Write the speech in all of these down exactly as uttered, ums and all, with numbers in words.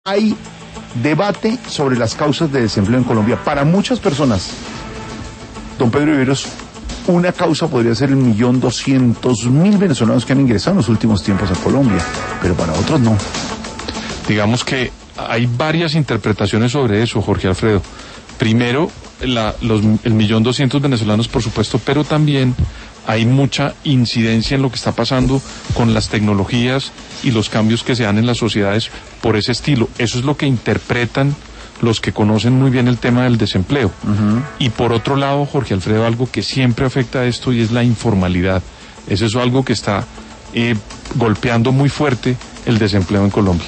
Hay debate sobre las causas de desempleo en Colombia. Para muchas personas, don Pedro Viveros, una causa podría ser el millón doscientos mil venezolanos que han ingresado en los últimos tiempos a Colombia, pero para otros no. Digamos que hay varias interpretaciones sobre eso, Jorge Alfredo. Primero, la, los, el millón doscientos venezolanos, por supuesto, pero también hay mucha incidencia en lo que está pasando con las tecnologías y los cambios que se dan en las sociedades por ese estilo. Eso es lo que interpretan los que conocen muy bien el tema del desempleo. Uh-huh. Y por otro lado, Jorge Alfredo, algo que siempre afecta a esto y es la informalidad. Es eso algo que está eh, golpeando muy fuerte el desempleo en Colombia.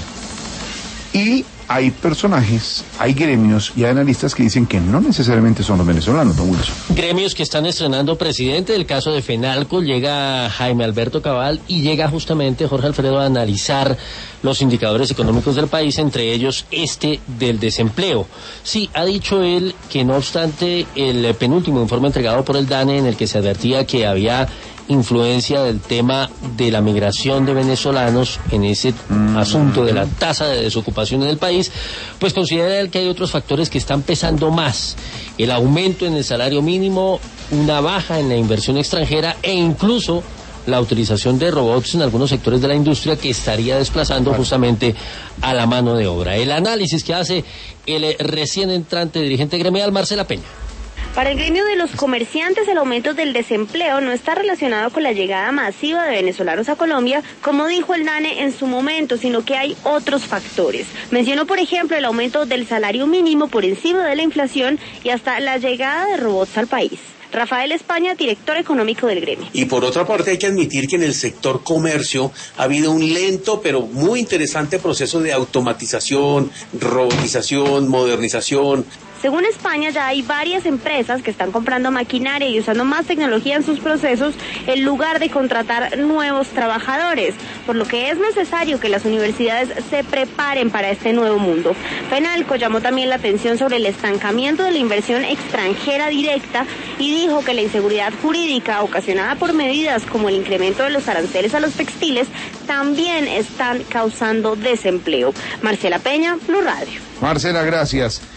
Y hay personajes, hay gremios y hay analistas que dicen que no necesariamente son los venezolanos, don Wilson. Gremios que están estrenando presidente. El caso de FENALCO, llega Jaime Alberto Cabal y llega justamente Jorge Alfredo a analizar los indicadores económicos del país, entre ellos este del desempleo. Sí, ha dicho él que no obstante el penúltimo informe entregado por el DANE, en el que se advertía que había influencia del tema de la migración de venezolanos en ese mm. asunto de la tasa de desocupación en el país, pues considera él que hay otros factores que están pesando más: el aumento en el salario mínimo, una baja en la inversión extranjera e incluso la utilización de robots en algunos sectores de la industria que estaría desplazando justamente a la mano de obra. El análisis que hace el recién entrante dirigente gremial, Marcela Peña. Para el gremio de los comerciantes, el aumento del desempleo no está relacionado con la llegada masiva de venezolanos a Colombia, como dijo el DANE en su momento, sino que hay otros factores. Mencionó, por ejemplo, el aumento del salario mínimo por encima de la inflación y hasta la llegada de robots al país. Rafael España, director económico del gremio. Y por otra parte hay que admitir que en el sector comercio ha habido un lento pero muy interesante proceso de automatización, robotización, modernización. Según España, ya hay varias empresas que están comprando maquinaria y usando más tecnología en sus procesos en lugar de contratar nuevos trabajadores, por lo que es necesario que las universidades se preparen para este nuevo mundo. FENALCO llamó también la atención sobre el estancamiento de la inversión extranjera directa y dijo que la inseguridad jurídica ocasionada por medidas como el incremento de los aranceles a los textiles también están causando desempleo. Marcela Peña, Blue Radio. Marcela, gracias.